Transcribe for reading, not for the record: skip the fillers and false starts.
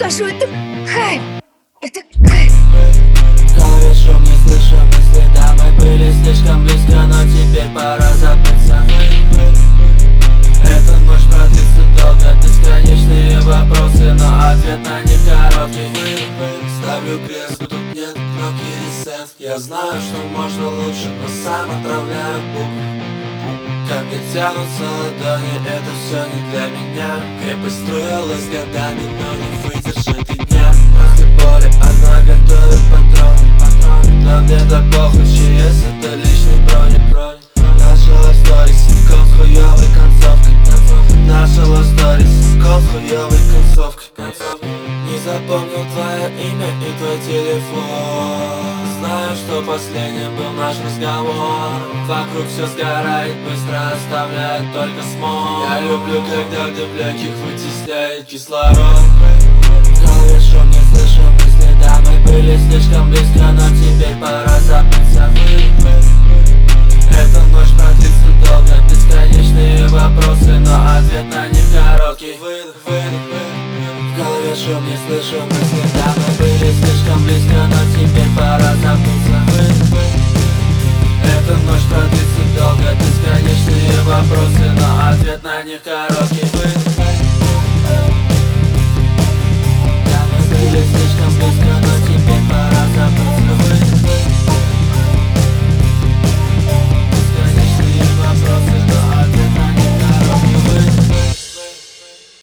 скажу, это кайф. Это кайф. В голове шум, не слышу мысли. Да, мы были слишком близко, но теперь пора забыться. Эта ночь продлится долго, бесконечные вопросы, но ответ на них короткий. Ставлю крест, тут нет кнопки ресет. Я знаю, что можно лучше, но сам отправляю буквы. Камни тянутся ладони, это все не для меня. Крепость строилась годами, но не выдержит и дня. После боли она готовит патроны, но мне так похуй, чьес это личный броник. Наша love story, ситком с хуёвой концовкой. Наша love story, ситком с хуёвой концовкой. Не запомнил твое имя и твой телефон. Знаю, что последним был наш разговор. Вокруг все сгорает, быстро оставляет только смог. Я люблю, когда дубляки вытесняет кислород. В голове шум, не слышу мысли. Да, мы были слишком близко, но теперь пора забыться. Эта ночь продлится долго, бесконечные вопросы, но ответ на них короткий. Выдох. В голове шум, не слышу мысли. Да, мы были слишком близко, но теперь пора забыться. Эта ночь продлится долго, бесконечные вопросы, но ответ на них короткий.